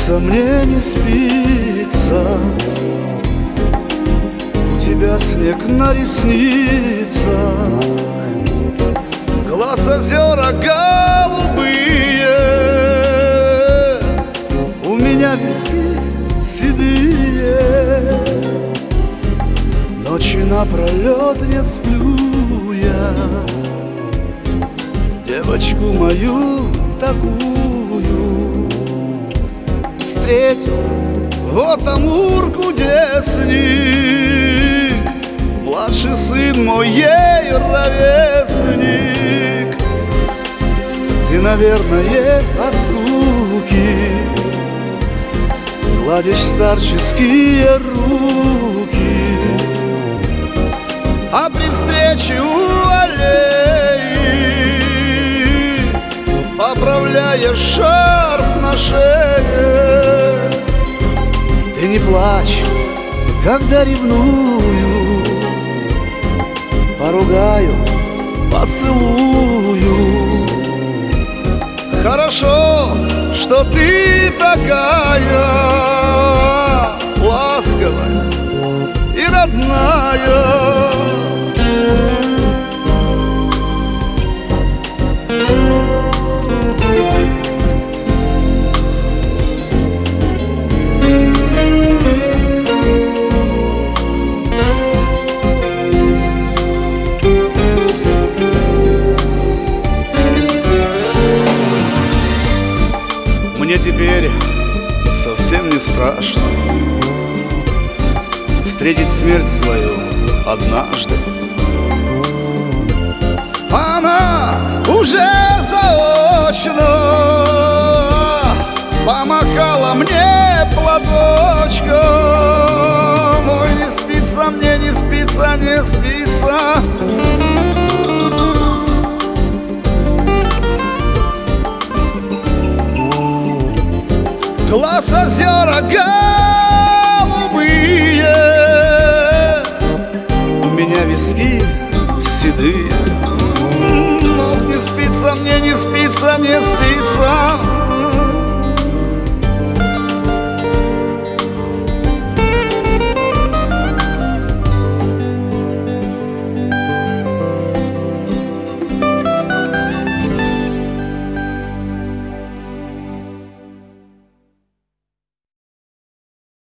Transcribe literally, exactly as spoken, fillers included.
спится, мне не спится. У тебя снег на ресницах, глаз озера голубые, у меня виски седые. Ночи напролет не сплю я, девочку мою такую встретил. Вот Амурку, где снег, младший сын мой ей ровесник. И, наверное, от скуки гладишь старческие руки, а при встрече у аллеи поправляешь шарф на шее. Ты не плачь, когда ревную, поругаю, поцелую. Хорошо, что ты такая ласковая и родная. Мне теперь совсем не страшно встретить смерть свою однажды. Она уже заочно помахала мне платочком. Ой, не спится мне, не спится, не спится. Глаз озера голубые, у меня виски седые. Не спится мне, не спится, не спится.